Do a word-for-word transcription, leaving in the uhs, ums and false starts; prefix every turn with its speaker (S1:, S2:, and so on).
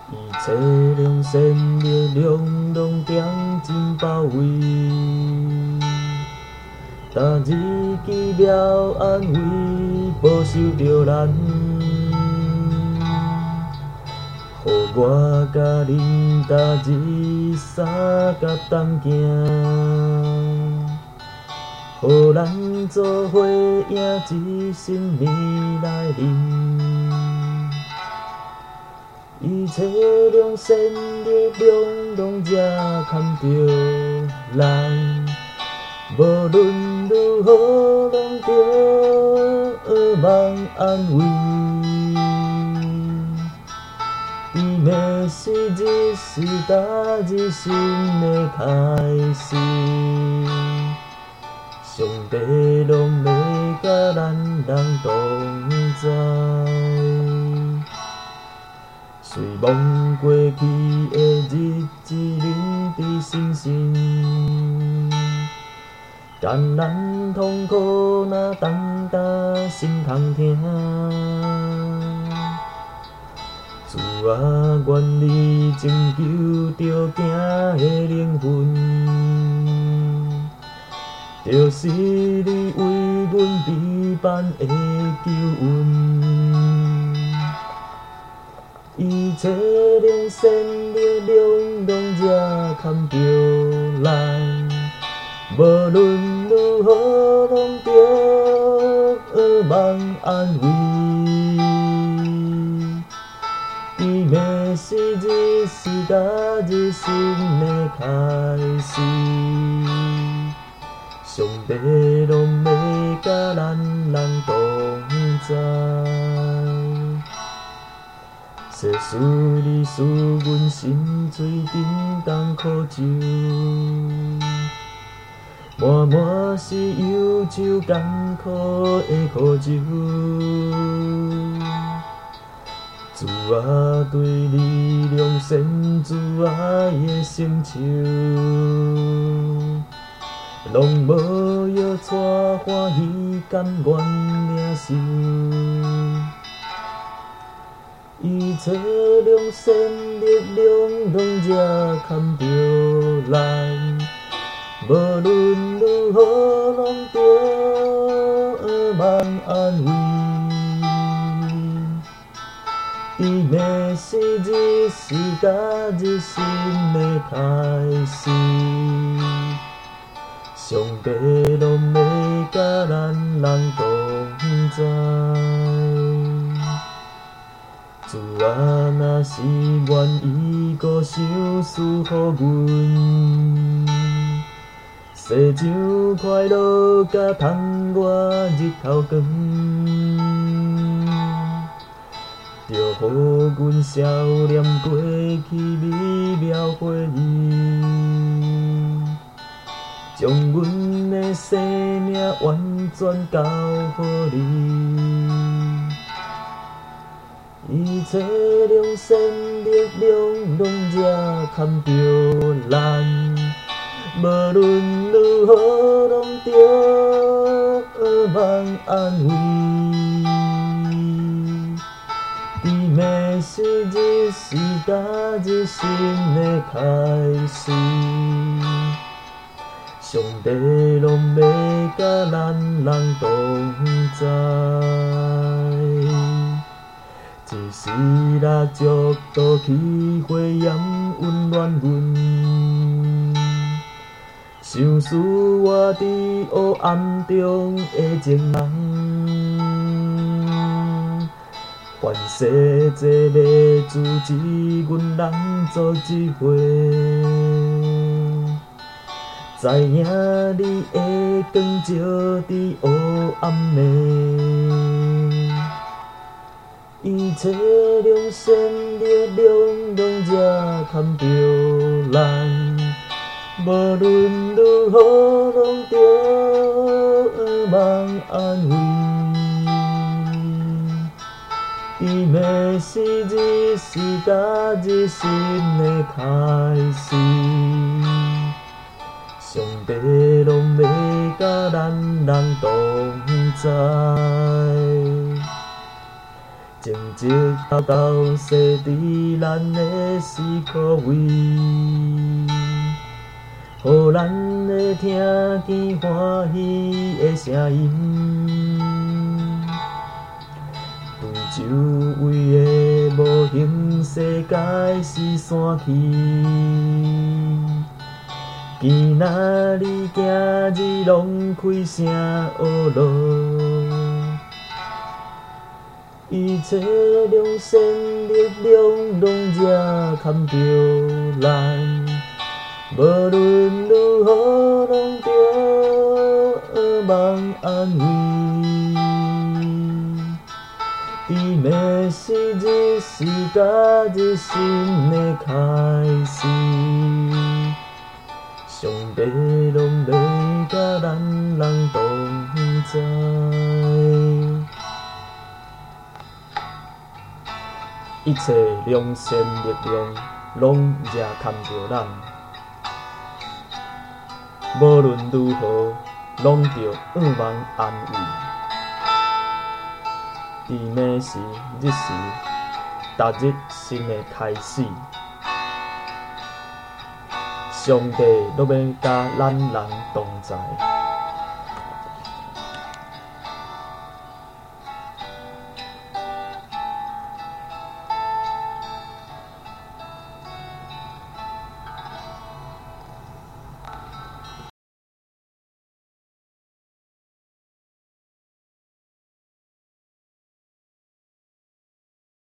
S1: 一切良善力量拢点真包围，逐日奇妙安慰，保守着咱，予我甲恁逐日相甲同行，予咱做伙迎一新年来临。一切良善力量拢才牵着咱，无论如何拢着望安慰。伊的是日是大日新的开始，上帝拢要甲咱人同在。随望过去的日子，忍伫心心，艰难痛苦若当担心通听。主啊，愿你拯救着惊的灵魂，就是你为阮备办的救恩。一切良善力量拢才牵着咱，无论如何拢着望安慰。伊的是日是大日新的开始，上帝拢要甲咱人同在。世事你使阮心碎沉重苦酒，满满是忧愁艰苦的苦酒。主啊，对你良善慈爱的成就，拢无药带欢喜甘愿领受。一切良善力量拢才牵着咱，无论如何拢着望安慰。伊的是日是大日新的开始，上帝拢要甲咱人同在。主啊，若是愿意顾想赐予阮，世上快乐甲窗外日头光，就予阮少念过去美妙回忆，将阮的生命完全交予你。一切良善力量拢才牵着咱，无论如何拢着望安慰。伊的是日是大日新的开始，上帝拢要甲咱人同在。一时蜡烛倒去，火焰温暖阮，想思我伫黑暗中的情人，愿世这要阻止阮人做一回，知影你的光照伫黑暗内。一切良善力量拢才牵着咱，无论如何拢着望安慰。伊的是日是大日新的开始，上帝拢要甲咱人同在。 正直到到细伫咱的思考位，互咱会听见欢喜的声音。对周围的无形世界是散去，今仔日今日拢开声学路。一切良善力量拢遮牵着咱，无论如何拢着望安慰。伫迷失日时甲日新的开始，上帝拢要甲咱人同在。一切良善力量拢遮牵着咱，无论如何拢着望安慰。伫迷时日时，逐日新的开始，上帝拢要甲咱人同在。